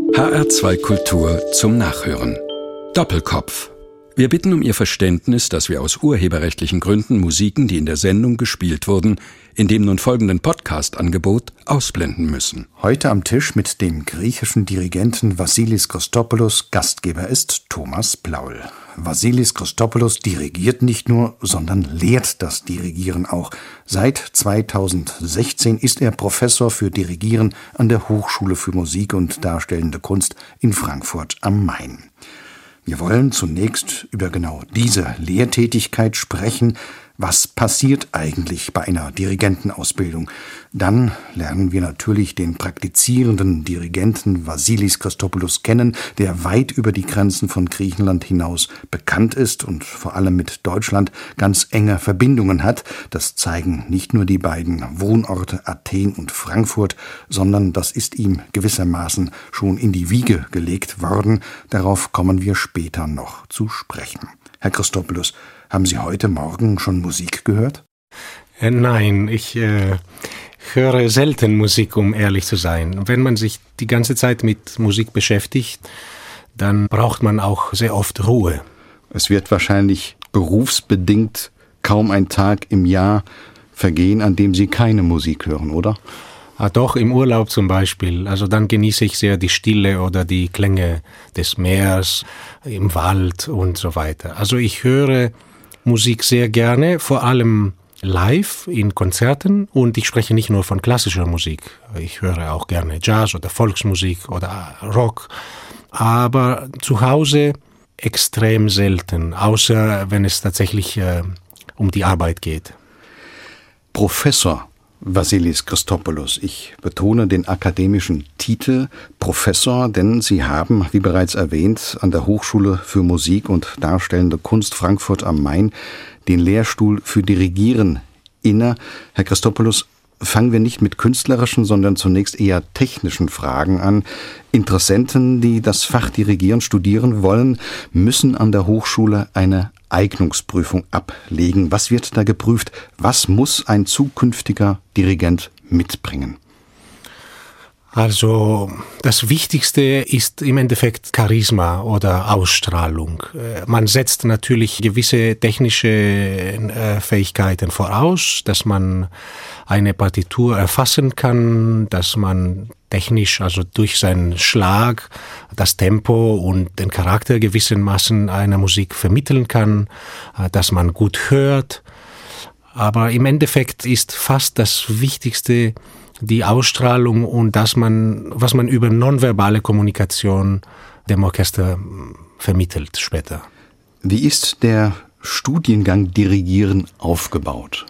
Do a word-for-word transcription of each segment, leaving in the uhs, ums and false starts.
H R zwei Kultur zum Nachhören. Doppelkopf. Wir bitten um Ihr Verständnis, dass wir aus urheberrechtlichen Gründen Musiken, die in der Sendung gespielt wurden, in dem nun folgenden Podcast-Angebot ausblenden müssen. Heute am Tisch mit dem griechischen Dirigenten Vassilis Christopoulos. Gastgeber ist Thomas Blaul. Vassilis Christopoulos dirigiert nicht nur, sondern lehrt das Dirigieren auch. Seit zweitausendsechzehn ist er Professor für Dirigieren an der Hochschule für Musik und Darstellende Kunst in Frankfurt am Main. Wir wollen zunächst über genau diese Lehrtätigkeit sprechen. Was passiert eigentlich bei einer Dirigentenausbildung? Dann lernen wir natürlich den praktizierenden Dirigenten Vassilis Christopoulos kennen, der weit über die Grenzen von Griechenland hinaus bekannt ist und vor allem mit Deutschland ganz enge Verbindungen hat. Das zeigen nicht nur die beiden Wohnorte Athen und Frankfurt, sondern das ist ihm gewissermaßen schon in die Wiege gelegt worden. Darauf kommen wir später noch zu sprechen. Herr Christopoulos, haben Sie heute Morgen schon Musik gehört? Äh, nein, ich äh, höre selten Musik, um ehrlich zu sein. Wenn man sich die ganze Zeit mit Musik beschäftigt, dann braucht man auch sehr oft Ruhe. Es wird wahrscheinlich berufsbedingt kaum ein Tag im Jahr vergehen, an dem Sie keine Musik hören, oder? Ah, doch, im Urlaub zum Beispiel. Also dann genieße ich sehr die Stille oder die Klänge des Meeres, im Wald und so weiter. Also ich höre Musik sehr gerne, vor allem live in Konzerten, und ich spreche nicht nur von klassischer Musik. Ich höre auch gerne Jazz oder Volksmusik oder Rock, aber zu Hause extrem selten, außer wenn es tatsächlich äh, um die Arbeit geht. Professor Vassilis Christopoulos. Ich betone den akademischen Titel Professor, denn Sie haben, wie bereits erwähnt, an der Hochschule für Musik und Darstellende Kunst Frankfurt am Main den Lehrstuhl für Dirigieren inne. Herr Christopoulos, fangen wir nicht mit künstlerischen, sondern zunächst eher technischen Fragen an. Interessenten, die das Fach Dirigieren studieren wollen, müssen an der Hochschule eine Eignungsprüfung ablegen. Was wird da geprüft? Was muss ein zukünftiger Dirigent mitbringen? Also das Wichtigste ist im Endeffekt Charisma oder Ausstrahlung. Man setzt natürlich gewisse technische Fähigkeiten voraus, dass man eine Partitur erfassen kann, dass man technisch, also durch seinen Schlag, das Tempo und den Charakter gewissermaßen einer Musik vermitteln kann, dass man gut hört. Aber im Endeffekt ist fast das Wichtigste die Ausstrahlung und dass man, was man über nonverbale Kommunikation dem Orchester vermittelt später. Wie ist der Studiengang Dirigieren aufgebaut?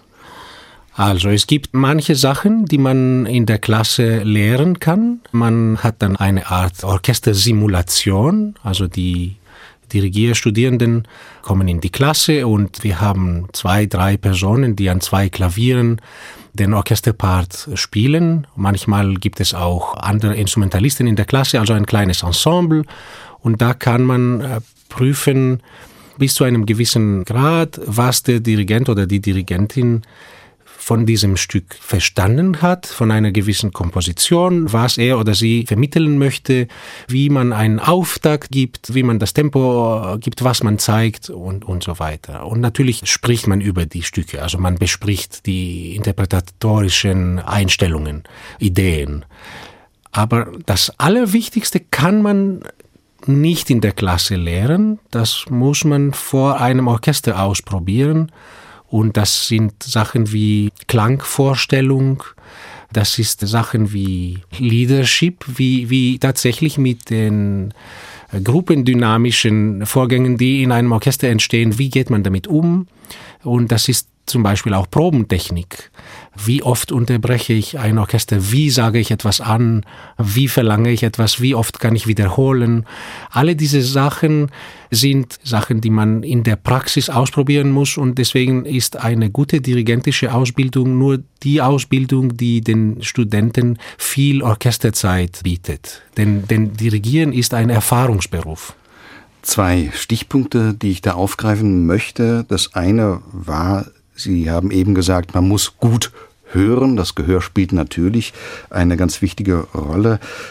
Also es gibt manche Sachen, die man in der Klasse lehren kann. Man hat dann eine Art Orchestersimulation, also die Dirigierstudierenden kommen in die Klasse und wir haben zwei, drei Personen, die an zwei Klavieren den Orchesterpart spielen. Manchmal gibt es auch andere Instrumentalisten in der Klasse, also ein kleines Ensemble. Und da kann man prüfen, bis zu einem gewissen Grad, was der Dirigent oder die Dirigentin von diesem Stück verstanden hat, von einer gewissen Komposition, was er oder sie vermitteln möchte, wie man einen Auftakt gibt, wie man das Tempo gibt, was man zeigt und, und so weiter. Und natürlich spricht man über die Stücke, also man bespricht die interpretatorischen Einstellungen, Ideen. Aber das Allerwichtigste kann man nicht in der Klasse lehren, das muss man vor einem Orchester ausprobieren. Und das sind Sachen wie Klangvorstellung, das ist Sachen wie Leadership, wie, wie tatsächlich mit den gruppendynamischen Vorgängen, die in einem Orchester entstehen, wie geht man damit um? Und das ist zum Beispiel auch Probentechnik. Wie oft unterbreche ich ein Orchester? Wie sage ich etwas an? Wie verlange ich etwas? Wie oft kann ich wiederholen? Alle diese Sachen sind Sachen, die man in der Praxis ausprobieren muss, und deswegen ist eine gute dirigentische Ausbildung nur die Ausbildung, die den Studenten viel Orchesterzeit bietet. Denn, denn Dirigieren ist ein Erfahrungsberuf. Zwei Stichpunkte, die ich da aufgreifen möchte. Das eine war, Sie haben eben gesagt, man muss gut hören. Das Gehör spielt natürlich eine ganz wichtige Rolle.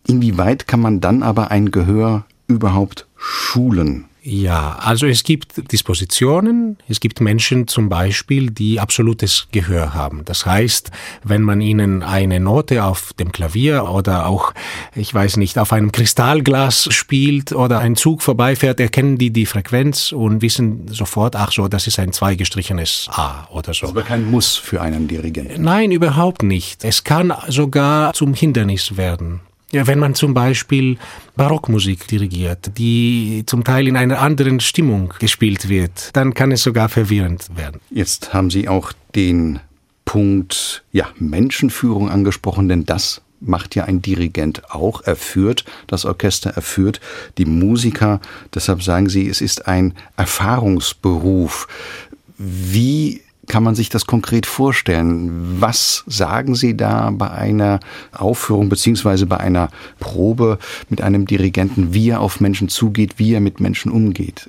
Inwieweit kann man dann aber ein Gehör überhaupt schulen? Ja, also es gibt Dispositionen, es gibt Menschen zum Beispiel, die absolutes Gehör haben. Das heißt, wenn man ihnen eine Note auf dem Klavier oder auch, ich weiß nicht, auf einem Kristallglas spielt oder ein Zug vorbeifährt, erkennen die die Frequenz und wissen sofort, ach so, das ist ein zweigestrichenes A oder so. Das ist aber kein Muss für einen Dirigenten. Nein, überhaupt nicht. Es kann sogar zum Hindernis werden. Ja, wenn man zum Beispiel Barockmusik dirigiert, die zum Teil in einer anderen Stimmung gespielt wird, dann kann es sogar verwirrend werden. Jetzt haben Sie auch den Punkt ja, Menschenführung angesprochen, denn das macht ja ein Dirigent auch. Er führt das Orchester, er führt die Musiker. Deshalb sagen Sie, es ist ein Erfahrungsberuf. Wie kann man sich das konkret vorstellen? Was sagen Sie da bei einer Aufführung beziehungsweise bei einer Probe mit einem Dirigenten, wie er auf Menschen zugeht, wie er mit Menschen umgeht?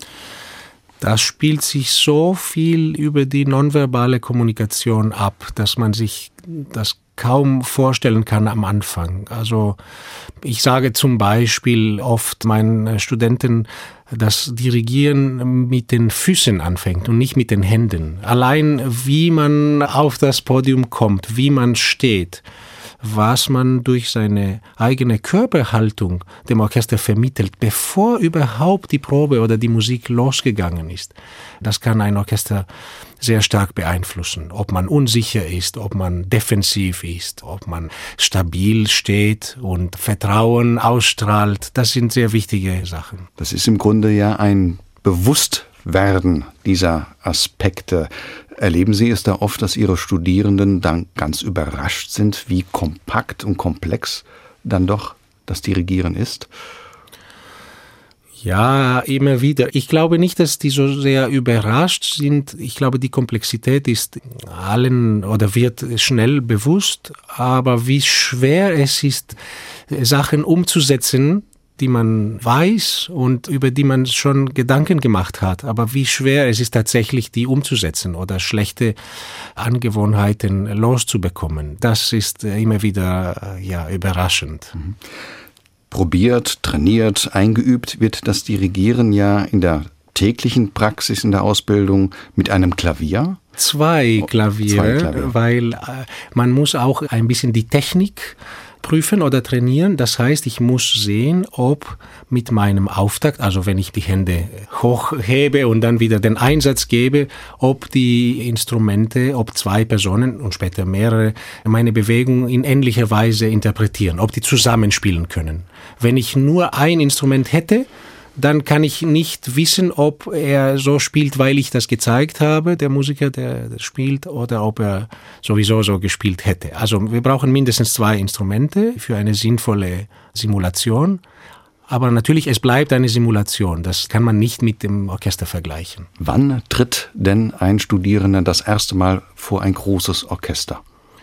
Das spielt sich so viel über die nonverbale Kommunikation ab, dass man sich das kaum vorstellen kann am Anfang. Also ich sage zum Beispiel oft meinen Studenten, dass Dirigieren mit den Füßen anfängt und nicht mit den Händen. Allein wie man auf das Podium kommt, wie man steht, was man durch seine eigene Körperhaltung dem Orchester vermittelt, bevor überhaupt die Probe oder die Musik losgegangen ist. Das kann ein Orchester sehr stark beeinflussen, ob man unsicher ist, ob man defensiv ist, ob man stabil steht und Vertrauen ausstrahlt. Das sind sehr wichtige Sachen. Das ist im Grunde ja ein Bewusstwerden dieser Aspekte. Erleben Sie es da oft, dass Ihre Studierenden dann ganz überrascht sind, wie kompakt und komplex dann doch das Dirigieren ist? Ja, immer wieder. Ich glaube nicht, dass die so sehr überrascht sind. Ich glaube, die Komplexität ist allen oder wird schnell bewusst. Aber wie schwer es ist, Sachen umzusetzen, die man weiß und über die man schon Gedanken gemacht hat. Aber wie schwer es ist tatsächlich, die umzusetzen oder schlechte Angewohnheiten loszubekommen. Das ist immer wieder ja, überraschend. Mhm. Probiert, trainiert, eingeübt wird das Dirigieren ja in der täglichen Praxis, in der Ausbildung mit einem Klavier? Zwei Klaviere, Zwei Klavier. weil äh, man muss auch ein bisschen die Technik prüfen oder trainieren. Das heißt, ich muss sehen, ob mit meinem Auftakt, also wenn ich die Hände hochhebe und dann wieder den Einsatz gebe, ob die Instrumente, ob zwei Personen und später mehrere meine Bewegung in ähnlicher Weise interpretieren, ob die zusammenspielen können. Wenn ich nur ein Instrument hätte, dann kann ich nicht wissen, ob er so spielt, weil ich das gezeigt habe, der Musiker, der das spielt, oder ob er sowieso so gespielt hätte. Also wir brauchen mindestens zwei Instrumente für eine sinnvolle Simulation. Aber natürlich, es bleibt eine Simulation. Das kann man nicht mit dem Orchester vergleichen. Wann tritt denn ein Studierender das erste Mal vor ein großes Orchester?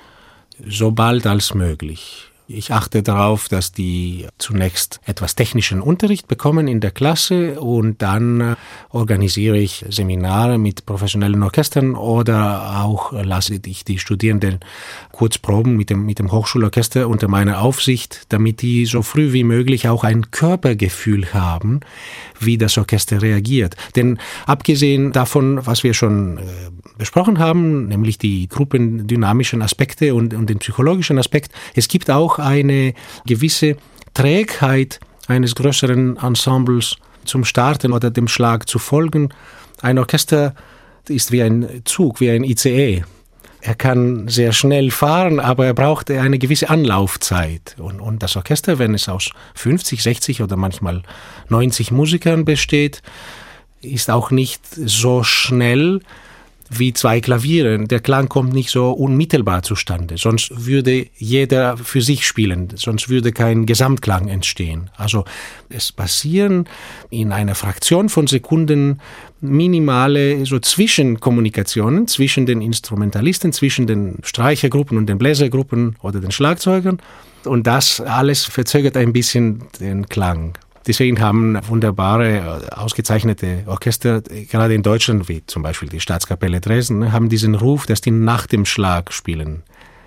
So bald als möglich. Ich achte darauf, dass die zunächst etwas technischen Unterricht bekommen in der Klasse und dann organisiere ich Seminare mit professionellen Orchestern oder auch lasse ich die Studierenden kurz proben mit dem, mit dem Hochschulorchester unter meiner Aufsicht, damit die so früh wie möglich auch ein Körpergefühl haben, wie das Orchester reagiert. Denn abgesehen davon, was wir schon äh, besprochen haben, nämlich die gruppendynamischen Aspekte und, und den psychologischen Aspekt, es gibt auch eine gewisse Trägheit eines größeren Ensembles zum Starten oder dem Schlag zu folgen. Ein Orchester ist wie ein Zug, wie ein I C E. Er kann sehr schnell fahren, aber er braucht eine gewisse Anlaufzeit. Und, und das Orchester, wenn es aus fünfzig, sechzig oder manchmal neunzig Musikern besteht, ist auch nicht so schnell wie zwei Klaviere. Der Klang kommt nicht so unmittelbar zustande. Sonst würde jeder für sich spielen. Sonst würde kein Gesamtklang entstehen. Also es passieren in einer Fraktion von Sekunden minimale so Zwischenkommunikationen zwischen den Instrumentalisten, zwischen den Streichergruppen und den Bläsergruppen oder den Schlagzeugern. Und das alles verzögert ein bisschen den Klang. Deswegen haben wunderbare, ausgezeichnete Orchester, gerade in Deutschland, wie zum Beispiel die Staatskapelle Dresden, haben diesen Ruf, dass die nach dem Schlag spielen.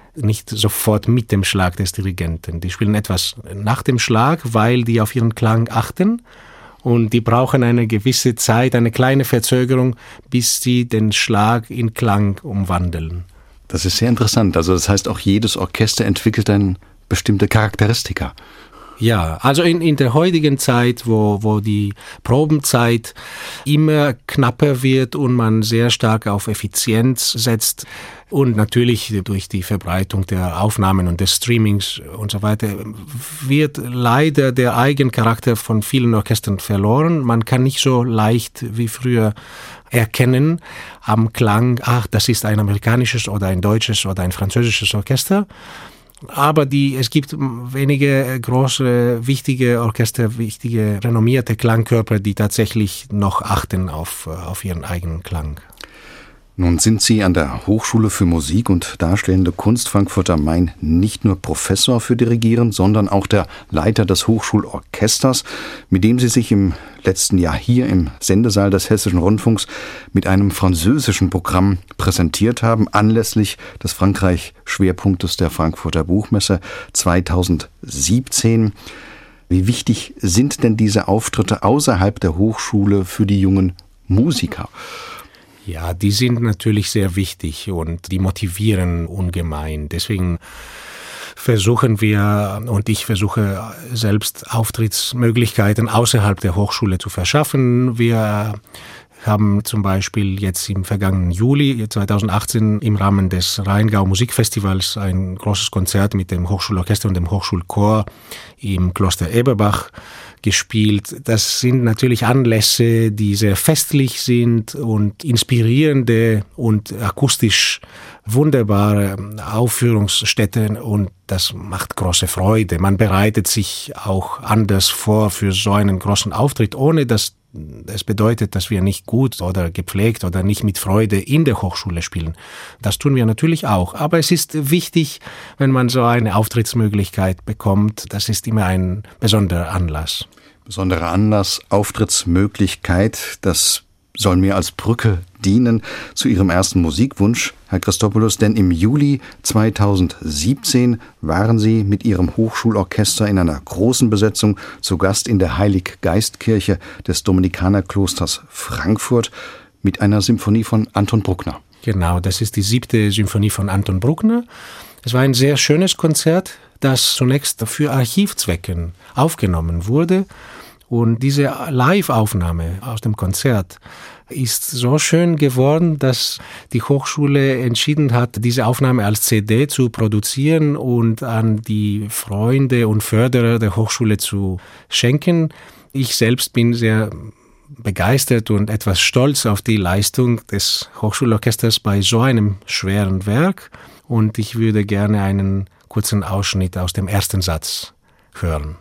nicht sofort mit dem Schlag des Dirigenten. Die spielen etwas nach dem Schlag, weil die auf ihren Klang achten. Und die brauchen eine gewisse Zeit, eine kleine Verzögerung, bis sie den Schlag in Klang umwandeln. Das ist sehr interessant. Also das heißt, auch jedes Orchester entwickelt eine bestimmte Charakteristika. Ja, also in, in der heutigen Zeit, wo, wo die Probenzeit immer knapper wird und man sehr stark auf Effizienz setzt und natürlich durch die Verbreitung der Aufnahmen und des Streamings und so weiter, wird leider der Eigencharakter von vielen Orchestern verloren. Man kann nicht so leicht wie früher erkennen am Klang, ach, das ist ein amerikanisches oder ein deutsches oder ein französisches Orchester. Aber die, es gibt wenige große, wichtige Orchester, wichtige, renommierte Klangkörper, die tatsächlich noch achten auf, auf ihren eigenen Klang. Nun sind Sie an der Hochschule für Musik und Darstellende Kunst Frankfurt am Main nicht nur Professor für Dirigieren, sondern auch der Leiter des Hochschulorchesters, mit dem Sie sich im letzten Jahr hier im Sendesaal des Hessischen Rundfunks mit einem französischen Programm präsentiert haben, anlässlich des Frankreich-Schwerpunktes der Frankfurter Buchmesse zweitausendsiebzehn. Wie wichtig sind denn diese Auftritte außerhalb der Hochschule für die jungen Musiker? Ja, die sind natürlich sehr wichtig und die motivieren ungemein. Deswegen versuchen wir und ich versuche selbst Auftrittsmöglichkeiten außerhalb der Hochschule zu verschaffen. Wir haben zum Beispiel jetzt im vergangenen Juli zweitausendachtzehn im Rahmen des Rheingau Musikfestivals ein großes Konzert mit dem Hochschulorchester und dem Hochschulchor im Kloster Eberbach gespielt. Das sind natürlich Anlässe, die sehr festlich sind und inspirierende und akustisch wunderbare Aufführungsstätten, und das macht große Freude. Man bereitet sich auch anders vor für so einen großen Auftritt, ohne dass es bedeutet, dass wir nicht gut oder gepflegt oder nicht mit Freude in der Hochschule spielen. Das tun wir natürlich auch. Aber es ist wichtig, wenn man so eine Auftrittsmöglichkeit bekommt. Das ist immer ein besonderer Anlass. Besonderer Anlass, Auftrittsmöglichkeit, das soll mir als Brücke dienen zu Ihrem ersten Musikwunsch, Herr Christopoulos, denn im Juli zweitausendsiebzehn waren Sie mit Ihrem Hochschulorchester in einer großen Besetzung zu Gast in der Heilig-Geist-Kirche des Dominikanerklosters Frankfurt mit einer Symphonie von Anton Bruckner. Genau, das ist die siebte Symphonie von Anton Bruckner. Es war ein sehr schönes Konzert, das zunächst für Archivzwecken aufgenommen wurde. Und diese Live-Aufnahme aus dem Konzert ist so schön geworden, dass die Hochschule entschieden hat, diese Aufnahme als C D zu produzieren und an die Freunde und Förderer der Hochschule zu schenken. Ich selbst bin sehr begeistert und etwas stolz auf die Leistung des Hochschulorchesters bei so einem schweren Werk. Und ich würde gerne einen kurzen Ausschnitt aus dem ersten Satz hören.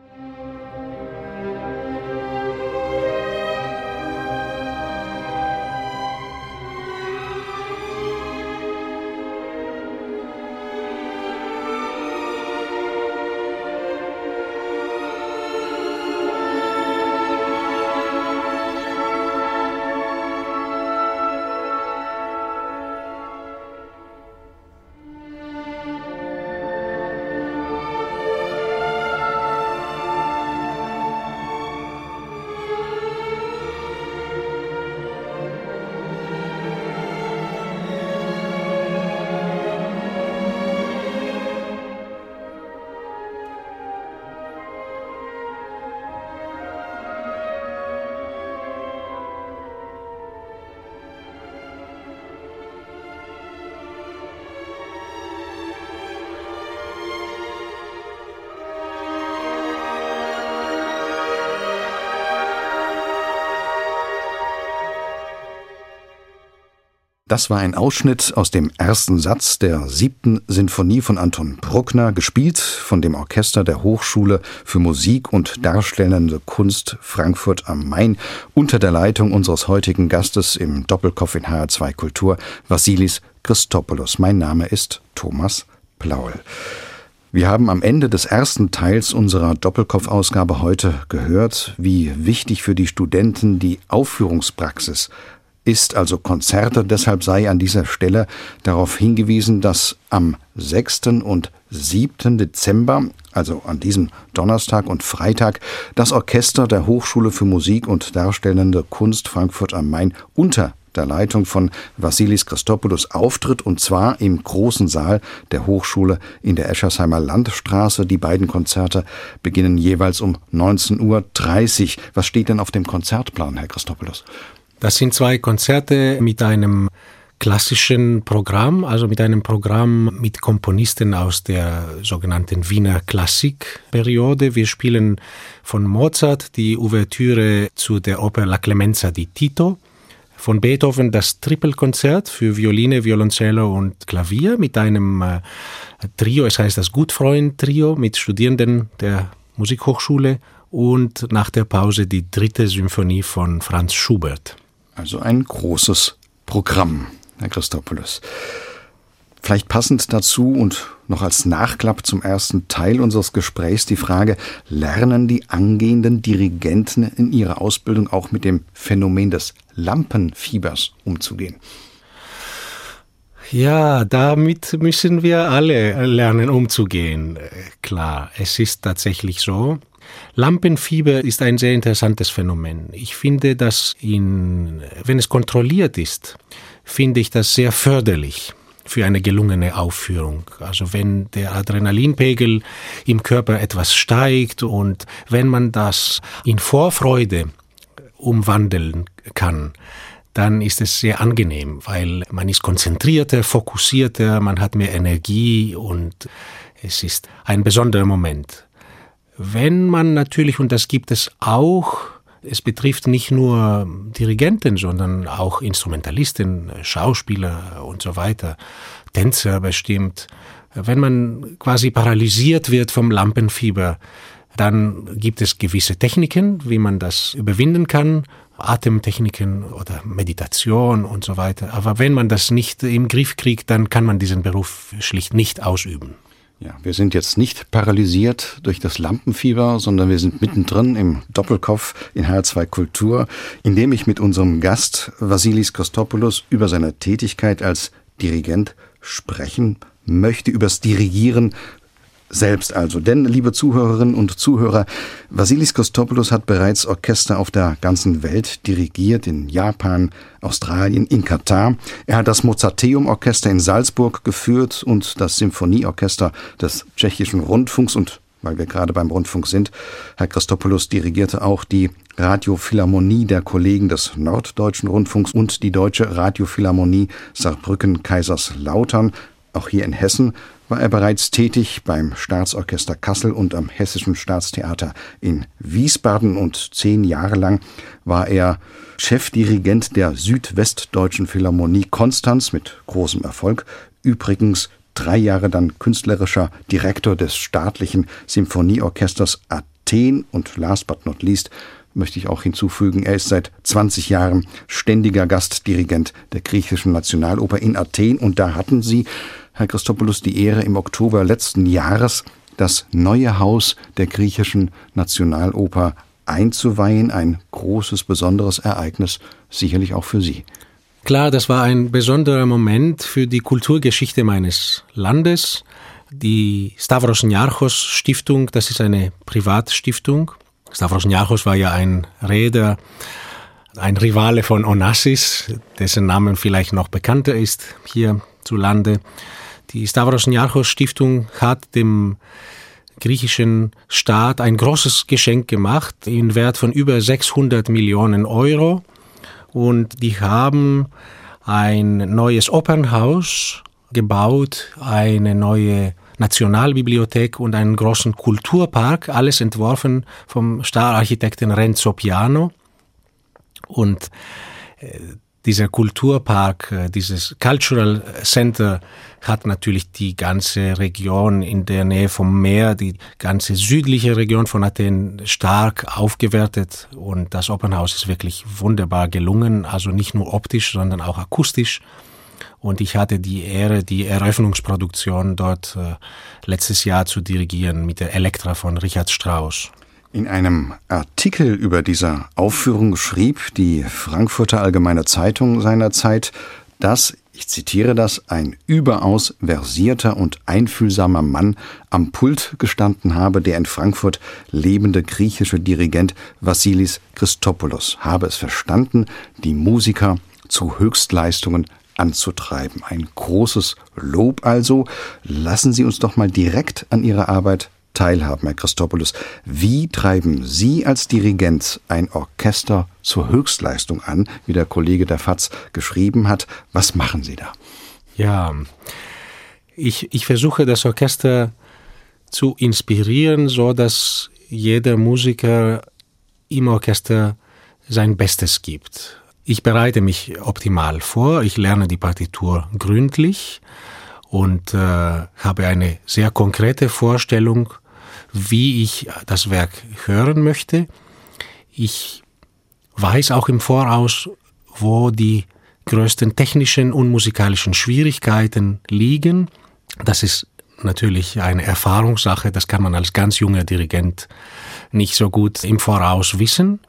Das war ein Ausschnitt aus dem ersten Satz der siebten Sinfonie von Anton Bruckner, gespielt von dem Orchester der Hochschule für Musik und Darstellende Kunst Frankfurt am Main unter der Leitung unseres heutigen Gastes im Doppelkopf in H R zwei Kultur, Vassilis Christopoulos. Mein Name ist Thomas Plaul. Wir haben am Ende des ersten Teils unserer Doppelkopf-Ausgabe heute gehört, wie wichtig für die Studenten die Aufführungspraxis ist, also Konzerte. Deshalb sei an dieser Stelle darauf hingewiesen, dass am sechsten und siebten Dezember, also an diesem Donnerstag und Freitag, das Orchester der Hochschule für Musik und Darstellende Kunst Frankfurt am Main unter der Leitung von Vassilis Christopoulos auftritt, und zwar im großen Saal der Hochschule in der Eschersheimer Landstraße. Die beiden Konzerte beginnen jeweils um neunzehn Uhr dreißig. Was steht denn auf dem Konzertplan, Herr Christopoulos? Das sind zwei Konzerte mit einem klassischen Programm, also mit einem Programm mit Komponisten aus der sogenannten Wiener Klassikperiode. Wir spielen von Mozart die Ouvertüre zu der Oper La Clemenza di Tito, von Beethoven das Trippelkonzert für Violine, Violoncello und Klavier mit einem äh, Trio, es heißt das Gutfreund-Trio mit Studierenden der Musikhochschule, und nach der Pause die dritte Symphonie von Franz Schubert. Also ein großes Programm, Herr Christopoulos. Vielleicht passend dazu und noch als Nachklapp zum ersten Teil unseres Gesprächs die Frage: Lernen die angehenden Dirigenten in ihrer Ausbildung auch mit dem Phänomen des Lampenfiebers umzugehen? Ja, damit müssen wir alle lernen umzugehen. Klar, es ist tatsächlich so. Lampenfieber ist ein sehr interessantes Phänomen. Ich finde, dass in, wenn es kontrolliert ist, finde ich das sehr förderlich für eine gelungene Aufführung. Also wenn der Adrenalinpegel im Körper etwas steigt und wenn man das in Vorfreude umwandeln kann, dann ist es sehr angenehm, weil man ist konzentrierter, fokussierter, man hat mehr Energie und es ist ein besonderer Moment. Wenn man natürlich, und das gibt es auch, es betrifft nicht nur Dirigenten, sondern auch Instrumentalisten, Schauspieler und so weiter, Tänzer bestimmt. Wenn man quasi paralysiert wird vom Lampenfieber, dann gibt es gewisse Techniken, wie man das überwinden kann, Atemtechniken oder Meditation und so weiter. Aber wenn man das nicht im Griff kriegt, dann kann man diesen Beruf schlicht nicht ausüben. Ja, wir sind jetzt nicht paralysiert durch das Lampenfieber, sondern wir sind mittendrin im Doppelkopf in H R zwei Kultur, in dem ich mit unserem Gast Vassilis Christopoulos über seine Tätigkeit als Dirigent sprechen möchte, übers Dirigieren selbst also. Denn, liebe Zuhörerinnen und Zuhörer, Vassilis Christopoulos hat bereits Orchester auf der ganzen Welt dirigiert, in Japan, Australien, in Katar. Er hat das Mozarteum-Orchester in Salzburg geführt und das Symphonieorchester des Tschechischen Rundfunks. Und weil wir gerade beim Rundfunk sind, Herr Christopoulos dirigierte auch die Radiophilharmonie der Kollegen des Norddeutschen Rundfunks und die Deutsche Radiophilharmonie Saarbrücken-Kaiserslautern. Auch hier in Hessen war er bereits tätig beim Staatsorchester Kassel und am Hessischen Staatstheater in Wiesbaden, und zehn Jahre lang war er Chefdirigent der Südwestdeutschen Philharmonie Konstanz mit großem Erfolg. Übrigens drei Jahre dann künstlerischer Direktor des staatlichen Symphonieorchesters Athen, und last but not least möchte ich auch hinzufügen, er ist seit zwanzig Jahren ständiger Gastdirigent der Griechischen Nationaloper in Athen, und da hatten Sie, Herr Christopoulos, die Ehre, im Oktober letzten Jahres das neue Haus der Griechischen Nationaloper einzuweihen. Ein großes, besonderes Ereignis, sicherlich auch für Sie. Klar, das war ein besonderer Moment für die Kulturgeschichte meines Landes. Die Stavros Niarchos Stiftung, das ist eine Privatstiftung. Stavros Niarchos war ja ein Reeder, ein Rivale von Onassis, dessen Namen vielleicht noch bekannter ist hier zu Lande. Die Stavros Niarchos Stiftung hat dem griechischen Staat ein großes Geschenk gemacht in Wert von über sechshundert Millionen Euro. Und die haben ein neues Opernhaus gebaut, eine neue Nationalbibliothek und einen großen Kulturpark, alles entworfen vom Stararchitekten Renzo Piano. Und äh, dieser Kulturpark, äh, dieses Cultural Center hat natürlich die ganze Region in der Nähe vom Meer, die ganze südliche Region von Athen stark aufgewertet, und das Opernhaus ist wirklich wunderbar gelungen, also nicht nur optisch, sondern auch akustisch. Und ich hatte die Ehre, die Eröffnungsproduktion dort äh, letztes Jahr zu dirigieren mit der Elektra von Richard Strauss. In einem Artikel über diese Aufführung schrieb die Frankfurter Allgemeine Zeitung seinerzeit, dass, ich zitiere das, ein überaus versierter und einfühlsamer Mann am Pult gestanden habe, der in Frankfurt lebende griechische Dirigent Vassilis Christopoulos habe es verstanden, die Musiker zu Höchstleistungen anzutreiben. Ein großes Lob also. Lassen Sie uns doch mal direkt an Ihrer Arbeit teilhaben, Herr Christopoulos. Wie treiben Sie als Dirigent ein Orchester zur Höchstleistung an, wie der Kollege der F A Z geschrieben hat? Was machen Sie da? Ja, ich, ich versuche das Orchester zu inspirieren, so dass jeder Musiker im Orchester sein Bestes gibt. Ich bereite mich optimal vor, ich lerne die Partitur gründlich und äh, habe eine sehr konkrete Vorstellung, wie ich das Werk hören möchte. Ich weiß auch im Voraus, wo die größten technischen und musikalischen Schwierigkeiten liegen. Das ist natürlich eine Erfahrungssache, das kann man als ganz junger Dirigent nicht so gut im Voraus wissen.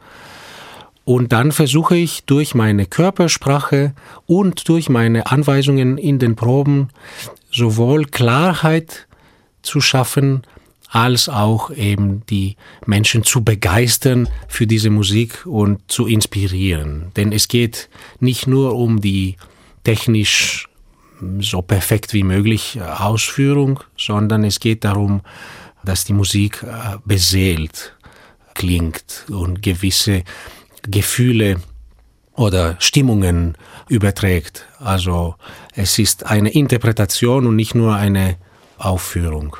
Und dann versuche ich durch meine Körpersprache und durch meine Anweisungen in den Proben sowohl Klarheit zu schaffen, als auch eben die Menschen zu begeistern für diese Musik und zu inspirieren. Denn es geht nicht nur um die technisch so perfekt wie möglich Ausführung, sondern es geht darum, dass die Musik beseelt klingt und gewisse Gefühle oder Stimmungen überträgt. Also es ist eine Interpretation und nicht nur eine Aufführung.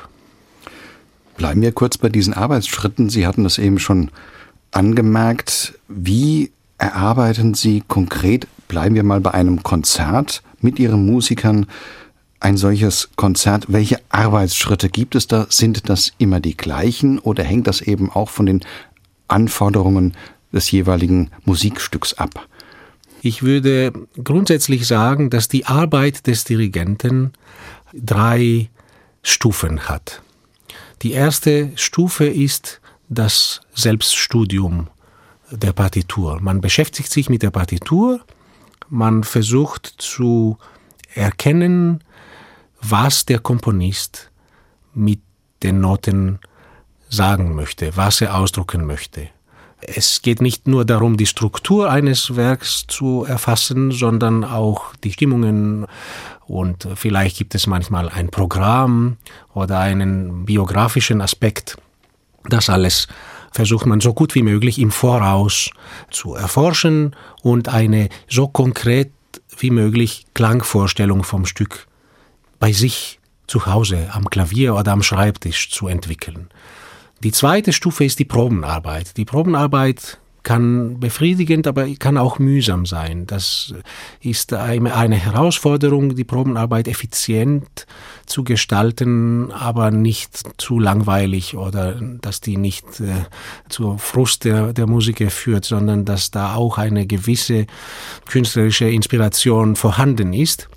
Bleiben wir kurz bei diesen Arbeitsschritten. Sie hatten das eben schon angemerkt. Wie erarbeiten Sie konkret, bleiben wir mal bei einem Konzert mit Ihren Musikern, ein solches Konzert? Welche Arbeitsschritte gibt es da? Sind das immer die gleichen oder hängt das eben auch von den Anforderungen des jeweiligen Musikstücks ab? Ich würde grundsätzlich sagen, dass die Arbeit des Dirigenten drei Stufen hat. Die erste Stufe ist das Selbststudium der Partitur. Man beschäftigt sich mit der Partitur, man versucht zu erkennen, was der Komponist mit den Noten sagen möchte, was er ausdrücken möchte. Es geht nicht nur darum, die Struktur eines Werks zu erfassen, sondern auch die Stimmungen, und vielleicht gibt es manchmal ein Programm oder einen biografischen Aspekt. Das alles versucht man so gut wie möglich im Voraus zu erforschen und eine so konkret wie möglich Klangvorstellung vom Stück bei sich zu Hause am Klavier oder am Schreibtisch zu entwickeln. Die zweite Stufe ist die Probenarbeit. Die Probenarbeit kann befriedigend, aber kann auch mühsam sein. Das ist eine Herausforderung, die Probenarbeit effizient zu gestalten, aber nicht zu langweilig oder dass die nicht äh, zur Frust der, der Musiker führt, sondern dass da auch eine gewisse künstlerische Inspiration vorhanden ist.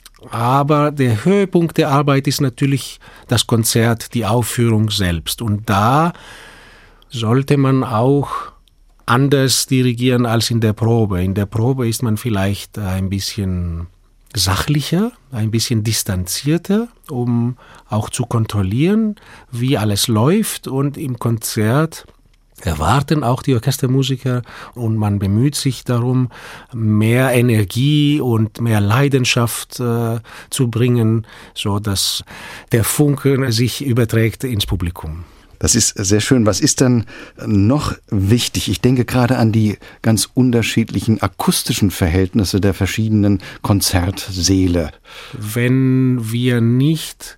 Aber der Höhepunkt der Arbeit ist natürlich das Konzert, die Aufführung selbst. Und da sollte man auch anders dirigieren als in der Probe. In der Probe ist man vielleicht ein bisschen sachlicher, ein bisschen distanzierter, um auch zu kontrollieren, wie alles läuft. Und im Konzert erwarten auch die Orchestermusiker und man bemüht sich darum, mehr Energie und mehr Leidenschaft äh, zu bringen, so dass der Funke sich überträgt ins Publikum. Das ist sehr schön. Was ist dann noch wichtig? Ich denke gerade an die ganz unterschiedlichen akustischen Verhältnisse der verschiedenen Konzertsäle. Wenn wir nicht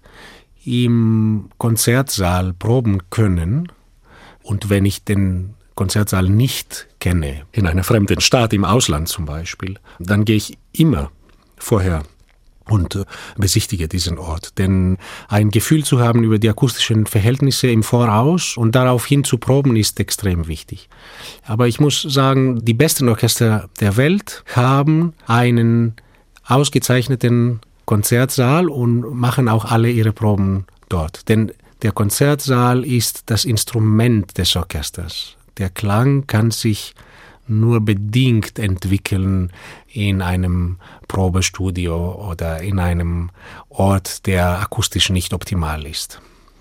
im Konzertsaal proben können, und wenn ich den Konzertsaal nicht kenne, in einer fremden Stadt, im Ausland zum Beispiel, dann gehe ich immer vorher und äh, besichtige diesen Ort. Denn ein Gefühl zu haben über die akustischen Verhältnisse im Voraus und daraufhin zu proben, ist extrem wichtig. Aber ich muss sagen, die besten Orchester der Welt haben einen ausgezeichneten Konzertsaal und machen auch alle ihre Proben dort. Denn Der Konzertsaal ist das Instrument des Orchesters. Der Klang kann sich nur bedingt entwickeln in einem Probestudio oder in einem Ort, der akustisch nicht optimal ist.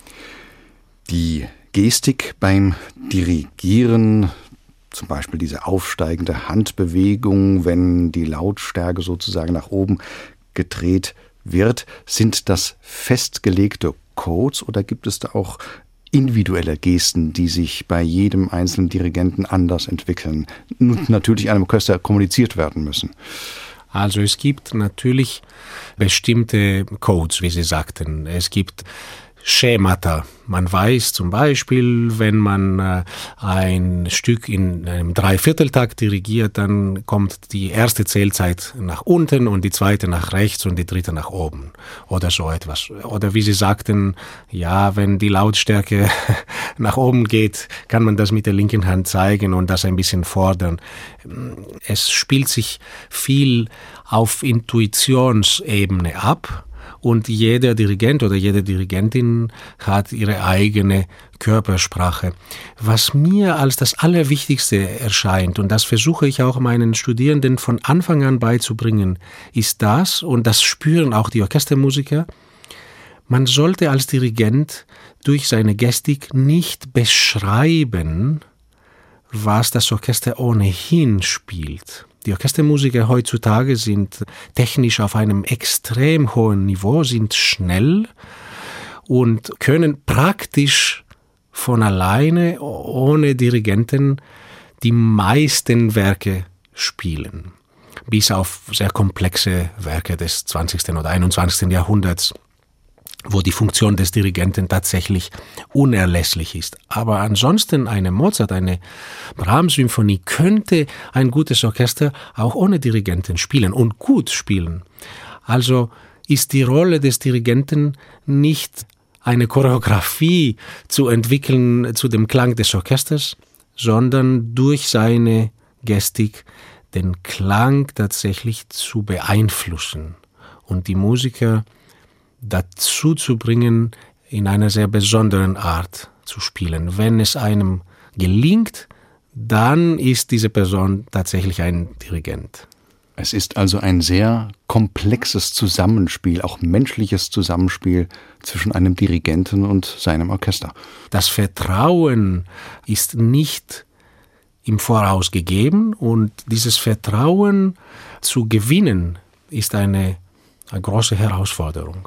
Die Gestik beim Dirigieren, zum Beispiel diese aufsteigende Handbewegung, wenn die Lautstärke sozusagen nach oben gedreht wird, sind das festgelegte Codes oder gibt es da auch individuelle Gesten, die sich bei jedem einzelnen Dirigenten anders entwickeln und natürlich einem Orchester kommuniziert werden müssen? Also es gibt natürlich bestimmte Codes, wie Sie sagten. Es gibt Schemata. Man weiß zum Beispiel, wenn man äh, ein Stück in einem Dreivierteltakt dirigiert, dann kommt die erste Zählzeit nach unten und die zweite nach rechts und die dritte nach oben oder so etwas. Oder wie Sie sagten, ja, wenn die Lautstärke nach oben geht, kann man das mit der linken Hand zeigen und das ein bisschen fordern. Es spielt sich viel auf Intuitionsebene ab. Und jeder Dirigent oder jede Dirigentin hat ihre eigene Körpersprache. Was mir als das Allerwichtigste erscheint, und das versuche ich auch meinen Studierenden von Anfang an beizubringen, ist das, und das spüren auch die Orchestermusiker, man sollte als Dirigent durch seine Gestik nicht beschreiben, was das Orchester ohnehin spielt. Die Orchestermusiker heutzutage sind technisch auf einem extrem hohen Niveau, sind schnell und können praktisch von alleine, ohne Dirigenten, die meisten Werke spielen. Bis auf sehr komplexe Werke des zwanzigsten oder einundzwanzigsten Jahrhunderts, wo die Funktion des Dirigenten tatsächlich unerlässlich ist. Aber ansonsten eine Mozart, eine Brahms-Symphonie könnte ein gutes Orchester auch ohne Dirigenten spielen und gut spielen. Also ist die Rolle des Dirigenten nicht eine Choreografie zu entwickeln zu dem Klang des Orchesters, sondern durch seine Gestik den Klang tatsächlich zu beeinflussen und die Musiker dazu zu bringen, in einer sehr besonderen Art zu spielen. Wenn es einem gelingt, dann ist diese Person tatsächlich ein Dirigent. Es ist also ein sehr komplexes Zusammenspiel, auch menschliches Zusammenspiel zwischen einem Dirigenten und seinem Orchester. Das Vertrauen ist nicht im Voraus gegeben und dieses Vertrauen zu gewinnen ist eine, eine große Herausforderung.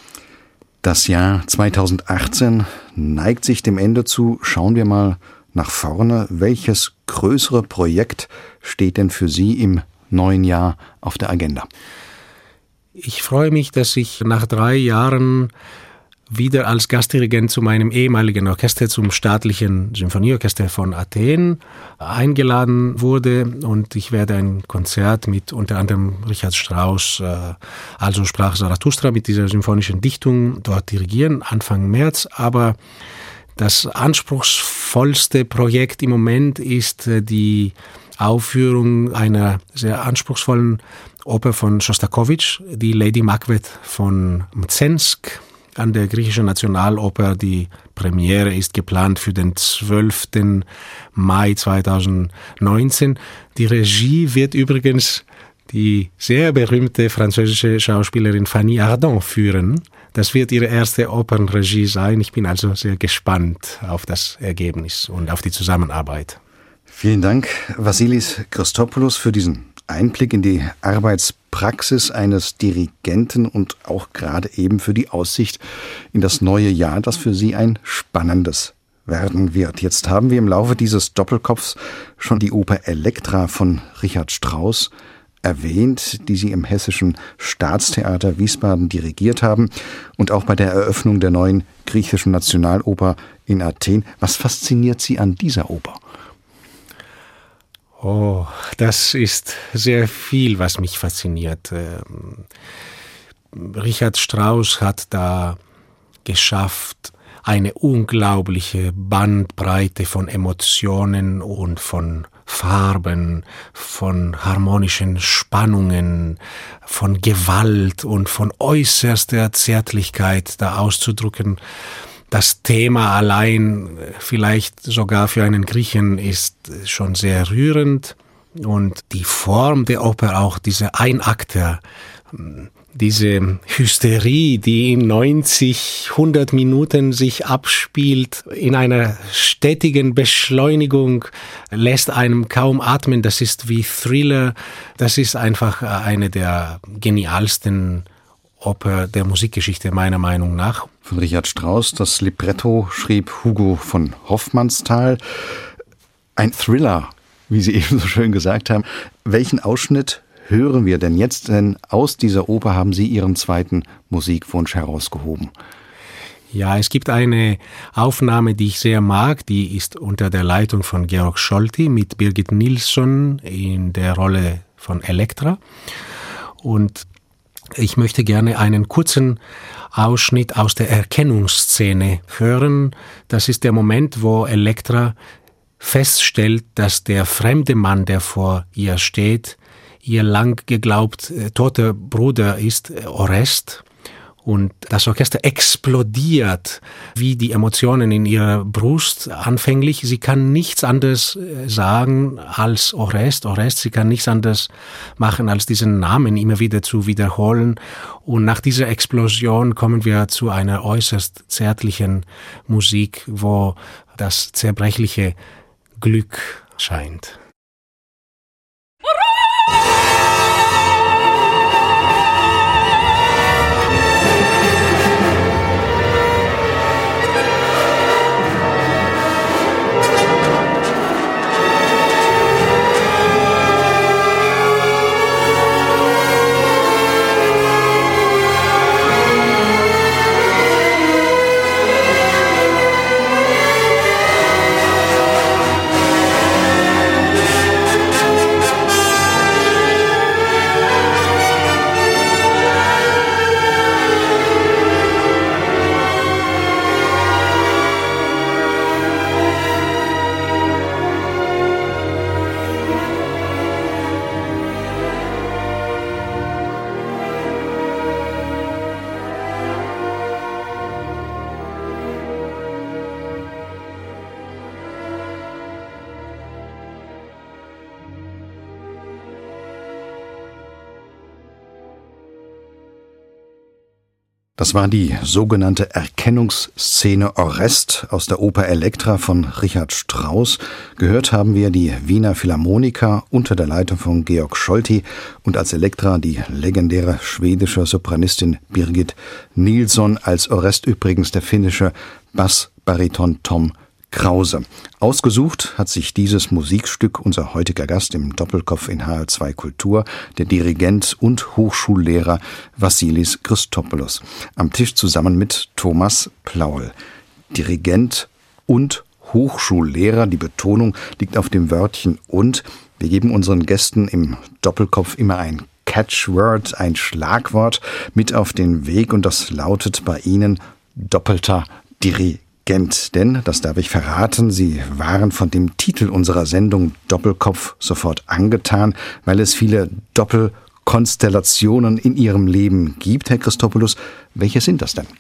Das Jahr zweitausendachtzehn neigt sich dem Ende zu. Schauen wir mal nach vorne. Welches größere Projekt steht denn für Sie im neuen Jahr auf der Agenda? Ich freue mich, dass ich nach drei Jahren wieder als Gastdirigent zu meinem ehemaligen Orchester, zum Staatlichen Symphonieorchester von Athen, eingeladen wurde. Und ich werde ein Konzert mit unter anderem Richard Strauss, äh, Also sprach Zarathustra, mit dieser symphonischen Dichtung dort dirigieren, Anfang März. Aber das anspruchsvollste Projekt im Moment ist äh, die Aufführung einer sehr anspruchsvollen Oper von Schostakowitsch, die Lady Macbeth von Mzensk, an der Griechischen Nationaloper. Die Premiere ist geplant für den zwölften Mai zweitausendneunzehn. Die Regie wird übrigens die sehr berühmte französische Schauspielerin Fanny Ardant führen. Das wird ihre erste Opernregie sein. Ich bin also sehr gespannt auf das Ergebnis und auf die Zusammenarbeit. Vielen Dank, Vassilis Christopoulos, für diesen Einblick in die Arbeitspraxis eines Dirigenten und auch gerade eben für die Aussicht in das neue Jahr, das für Sie ein spannendes werden wird. Jetzt haben wir im Laufe dieses Doppelkopfs schon die Oper Elektra von Richard Strauss erwähnt, die Sie im Hessischen Staatstheater Wiesbaden dirigiert haben und auch bei der Eröffnung der neuen Griechischen Nationaloper in Athen. Was fasziniert Sie an dieser Oper? Oh, das ist sehr viel, was mich fasziniert. Richard Strauss hat da geschafft, eine unglaubliche Bandbreite von Emotionen und von Farben, von harmonischen Spannungen, von Gewalt und von äußerster Zärtlichkeit da auszudrücken. das Thema allein vielleicht sogar für einen Griechen ist schon sehr rührend. Und die Form der Oper auch, diese Einakter, diese Hysterie, die in neunzig, hundert Minuten sich abspielt, in einer stetigen Beschleunigung, lässt einem kaum atmen. Das ist wie Thriller. Das ist einfach eine der genialsten Oper der Musikgeschichte, meiner Meinung nach. Von Richard Strauss. Das Libretto schrieb Hugo von Hofmannsthal. Ein Thriller, wie Sie eben so schön gesagt haben. Welchen Ausschnitt hören wir denn jetzt? Denn aus dieser Oper haben Sie Ihren zweiten Musikwunsch herausgehoben. Ja, es gibt eine Aufnahme, die ich sehr mag. Die ist unter der Leitung von Georg Scholti mit Birgit Nilsson in der Rolle von Elektra. Und ich möchte gerne einen kurzen Ausschnitt aus der Erkennungsszene hören. Das ist der Moment, wo Elektra feststellt, dass der fremde Mann, der vor ihr steht, ihr lang geglaubt äh, toter Bruder ist, äh, Orest. Und das Orchester explodiert, wie die Emotionen in ihrer Brust anfänglich. Sie kann nichts anderes sagen als Orest, Orest. Sie kann nichts anderes machen, als diesen Namen immer wieder zu wiederholen. Und nach dieser Explosion kommen wir zu einer äußerst zärtlichen Musik, wo das zerbrechliche Glück scheint. Das war die sogenannte Erkennungsszene Orest aus der Oper Elektra von Richard Strauss. Gehört haben wir die Wiener Philharmoniker unter der Leitung von Georg Scholti und als Elektra die legendäre schwedische Sopranistin Birgit Nilsson, als Orest übrigens der finnische Bassbariton Tom Krause. Ausgesucht hat sich dieses Musikstück unser heutiger Gast im Doppelkopf in H R zwei Kultur, der Dirigent und Hochschullehrer Vassilis Christopoulos. Am Tisch zusammen mit Thomas Plaul. Dirigent und Hochschullehrer, die Betonung liegt auf dem Wörtchen und. Wir geben unseren Gästen im Doppelkopf immer ein Catchword, ein Schlagwort mit auf den Weg und das lautet bei Ihnen doppelter Dirigent. Denn, das darf ich verraten, Sie waren von dem Titel unserer Sendung Doppelkopf sofort angetan, weil es viele Doppelkonstellationen in Ihrem Leben gibt. Herr Christopoulos, welche sind das denn?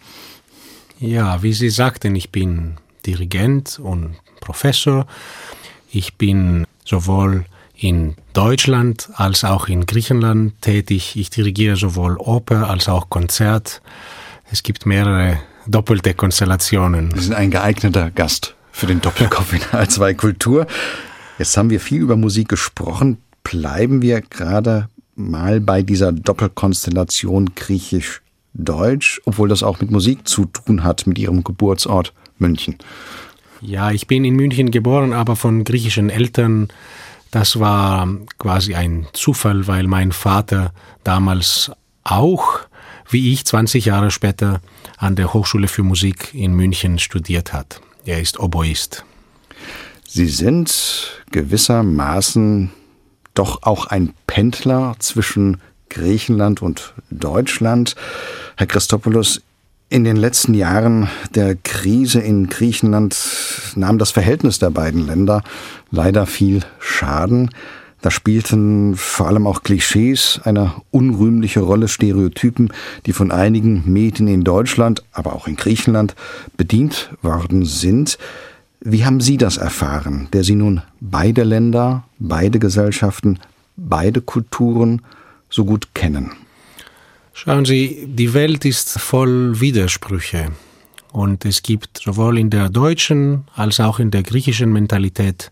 Ja, wie Sie sagten, ich bin Dirigent und Professor. Ich bin sowohl in Deutschland als auch in Griechenland tätig. Ich dirigiere sowohl Oper als auch Konzert. Es gibt mehrere doppelte Konstellationen. Sie sind ein geeigneter Gast für den Doppelkopf in H R zwei Kultur. Jetzt haben wir viel über Musik gesprochen. Bleiben wir gerade mal bei dieser Doppelkonstellation Griechisch-Deutsch, obwohl das auch mit Musik zu tun hat, mit Ihrem Geburtsort München. Ja, ich bin in München geboren, aber von griechischen Eltern. Das war quasi ein Zufall, weil mein Vater damals auch, wie ich, zwanzig Jahre später an der Hochschule für Musik in München studiert hat. Er ist Oboist. Sie sind gewissermaßen doch auch ein Pendler zwischen Griechenland und Deutschland. Herr Christopoulos, in den letzten Jahren der Krise in Griechenland nahm das Verhältnis der beiden Länder leider viel Schaden. Da spielten vor allem auch Klischees eine unrühmliche Rolle, Stereotypen, die von einigen Medien in Deutschland, aber auch in Griechenland bedient worden sind. Wie haben Sie das erfahren, der Sie nun beide Länder, beide Gesellschaften, beide Kulturen so gut kennen? Schauen Sie, die Welt ist voll Widersprüche. Und es gibt sowohl in der deutschen als auch in der griechischen Mentalität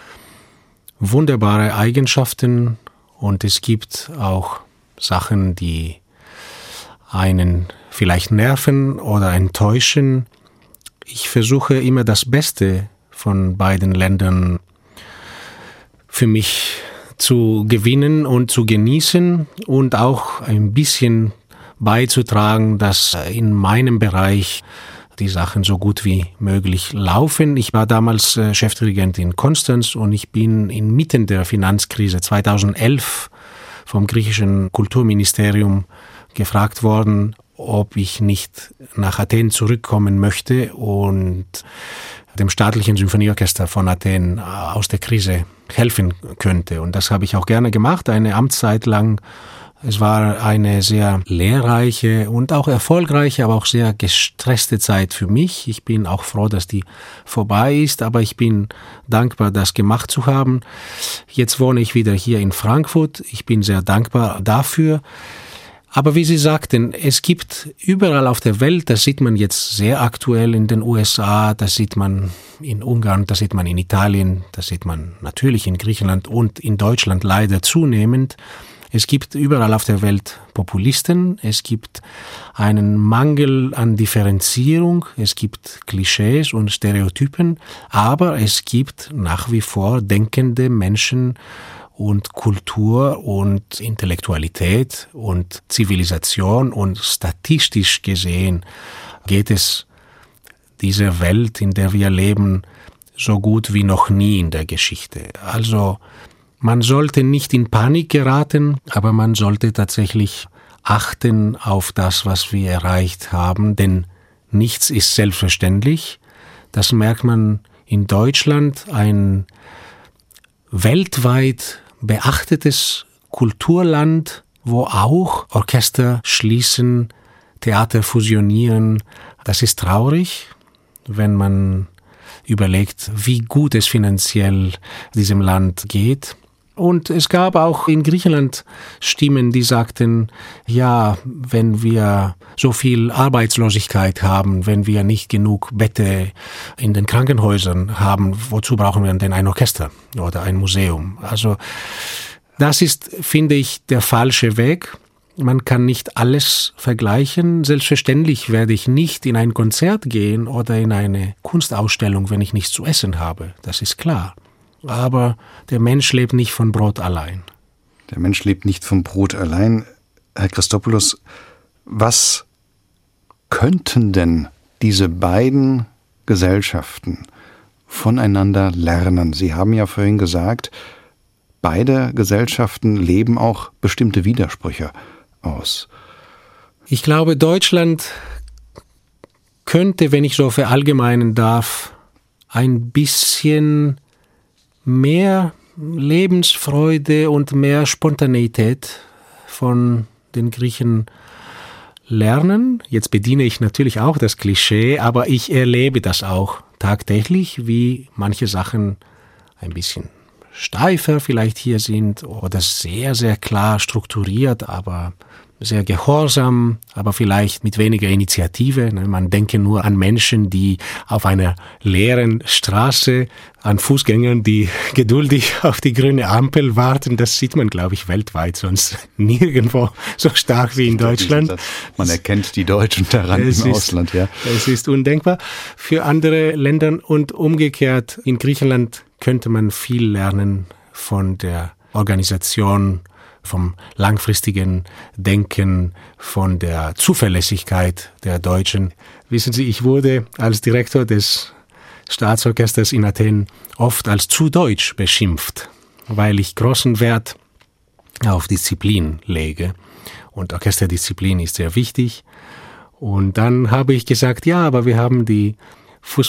wunderbare Eigenschaften. Und es gibt auch Sachen, die einen vielleicht nerven oder enttäuschen. Ich versuche immer das Beste von beiden Ländern für mich zu gewinnen und zu genießen und auch ein bisschen beizutragen, dass in meinem Bereich die Sachen so gut wie möglich laufen. Ich war damals äh, Chefdirigent in Konstanz und ich bin inmitten der Finanzkrise zweitausendelf vom griechischen Kulturministerium gefragt worden, ob ich nicht nach Athen zurückkommen möchte und dem staatlichen Symphonieorchester von Athen aus der Krise helfen könnte. Und das habe ich auch gerne gemacht, eine Amtszeit lang. Es war eine sehr lehrreiche und auch erfolgreiche, aber auch sehr gestresste Zeit für mich. Ich bin auch froh, dass die vorbei ist, aber ich bin dankbar, das gemacht zu haben. Jetzt wohne ich wieder hier in Frankfurt. Ich bin sehr dankbar dafür. Aber wie Sie sagten, es gibt überall auf der Welt, das sieht man jetzt sehr aktuell in den U S A, das sieht man in Ungarn, das sieht man in Italien, das sieht man natürlich in Griechenland und in Deutschland leider zunehmend. Es gibt überall auf der Welt Populisten, es gibt einen Mangel an Differenzierung, es gibt Klischees und Stereotypen, aber es gibt nach wie vor denkende Menschen, und Kultur und Intellektualität und Zivilisation und statistisch gesehen geht es dieser Welt, in der wir leben, so gut wie noch nie in der Geschichte. Also man sollte nicht in Panik geraten, aber man sollte tatsächlich achten auf das, was wir erreicht haben, denn nichts ist selbstverständlich. Das merkt man in Deutschland, ein weltweit beachtetes Kulturland, wo auch Orchester schließen, Theater fusionieren. Das ist traurig, wenn man überlegt, wie gut es finanziell diesem Land geht. Und es gab auch in Griechenland Stimmen, die sagten, ja, wenn wir so viel Arbeitslosigkeit haben, wenn wir nicht genug Betten in den Krankenhäusern haben, wozu brauchen wir denn ein Orchester oder ein Museum? Also das ist, finde ich, der falsche Weg. Man kann nicht alles vergleichen. Selbstverständlich werde ich nicht in ein Konzert gehen oder in eine Kunstausstellung, wenn ich nichts zu essen habe. Das ist klar. Aber der Mensch lebt nicht von Brot allein. Der Mensch lebt nicht vom Brot allein. Herr Christopoulos, was könnten denn diese beiden Gesellschaften voneinander lernen? Sie haben ja vorhin gesagt, beide Gesellschaften leben auch bestimmte Widersprüche aus. Ich glaube, Deutschland könnte, wenn ich so verallgemeinern darf, ein bisschen mehr Lebensfreude und mehr Spontaneität von den Griechen lernen. Jetzt bediene ich natürlich auch das Klischee, aber ich erlebe das auch tagtäglich, wie manche Sachen ein bisschen steifer vielleicht hier sind oder sehr, sehr klar strukturiert, aber sehr gehorsam, aber vielleicht mit weniger Initiative. Man denke nur an Menschen, die auf einer leeren Straße, an Fußgängern, die geduldig auf die grüne Ampel warten. Das sieht man, glaube ich, weltweit sonst nirgendwo so stark wie in Deutschland. Man erkennt die Deutschen daran im ist, Ausland, ja. Es ist undenkbar für andere Länder und umgekehrt. In Griechenland könnte man viel lernen von der Organisation, vom langfristigen Denken, von der Zuverlässigkeit der Deutschen. Wissen Sie, ich wurde als Direktor des Staatsorchesters in Athen oft als zu deutsch beschimpft, weil ich großen Wert auf Disziplin lege. Und Orchesterdisziplin ist sehr wichtig. Und dann habe ich gesagt, ja, aber wir haben die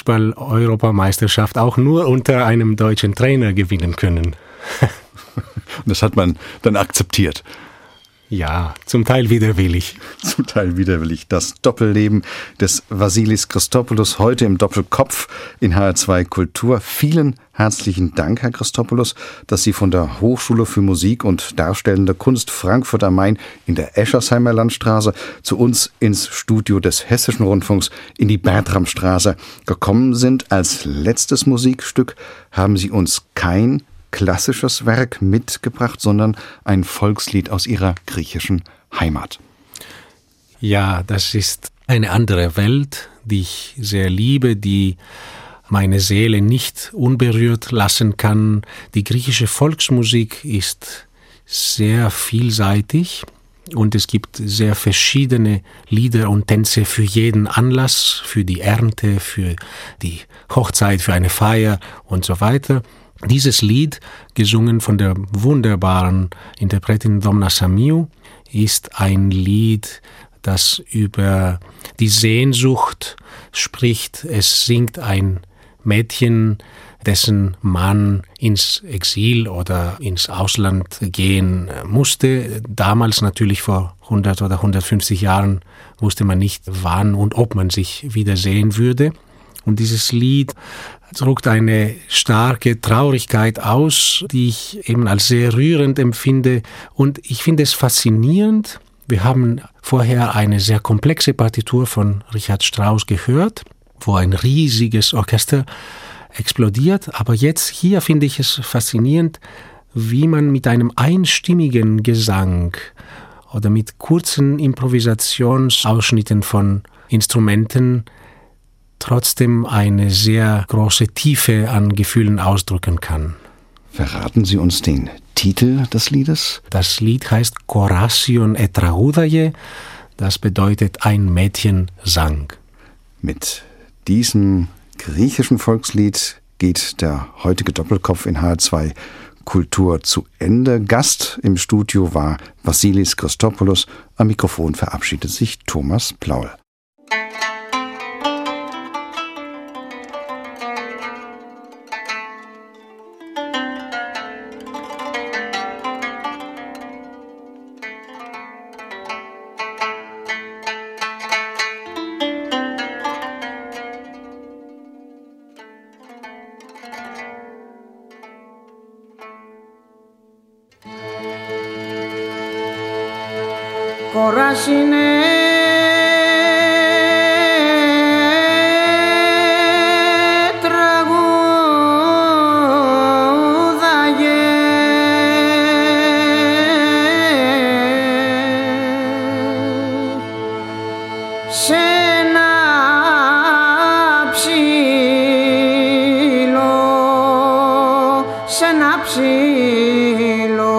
Fußball-Europameisterschaft auch nur unter einem deutschen Trainer gewinnen können. Und das hat man dann akzeptiert. Ja, zum Teil widerwillig. Zum Teil widerwillig. Das Doppelleben des Vassilis Christopoulos heute im Doppelkopf in H R zwei Kultur. Vielen herzlichen Dank, Herr Christopoulos, dass Sie von der Hochschule für Musik und Darstellende Kunst Frankfurt am Main in der Eschersheimer Landstraße zu uns ins Studio des Hessischen Rundfunks in die Bertramstraße gekommen sind. Als letztes Musikstück haben Sie uns kein klassisches Werk mitgebracht, sondern ein Volkslied aus Ihrer griechischen Heimat. Ja, das ist eine andere Welt, die ich sehr liebe, die meine Seele nicht unberührt lassen kann. Die griechische Volksmusik ist sehr vielseitig und es gibt sehr verschiedene Lieder und Tänze für jeden Anlass, für die Ernte, für die Hochzeit, für eine Feier und so weiter. Dieses Lied, gesungen von der wunderbaren Interpretin Domna Samiou, ist ein Lied, das über die Sehnsucht spricht. Es singt ein Mädchen, dessen Mann ins Exil oder ins Ausland gehen musste. Damals natürlich vor hundert oder hundertfünfzig Jahren wusste man nicht, wann und ob man sich wiedersehen würde. Und dieses Lied drückt eine starke Traurigkeit aus, die ich eben als sehr rührend empfinde. Und ich finde es faszinierend. Wir haben vorher eine sehr komplexe Partitur von Richard Strauss gehört, wo ein riesiges Orchester explodiert. Aber jetzt hier finde ich es faszinierend, wie man mit einem einstimmigen Gesang oder mit kurzen Improvisationsausschnitten von Instrumenten trotzdem eine sehr große Tiefe an Gefühlen ausdrücken kann. Verraten Sie uns den Titel des Liedes? Das Lied heißt Korasion e Τραγούδαγε, das bedeutet ein Mädchen sang. Mit diesem griechischen Volkslied geht der heutige Doppelkopf in H R zwei Kultur zu Ende. Gast im Studio war Vassilis Christopoulos. Am Mikrofon verabschiedet sich Thomas Plaul. Κοράσινε τραγούδαγε σε ένα ψήλο, σε ένα ψήλο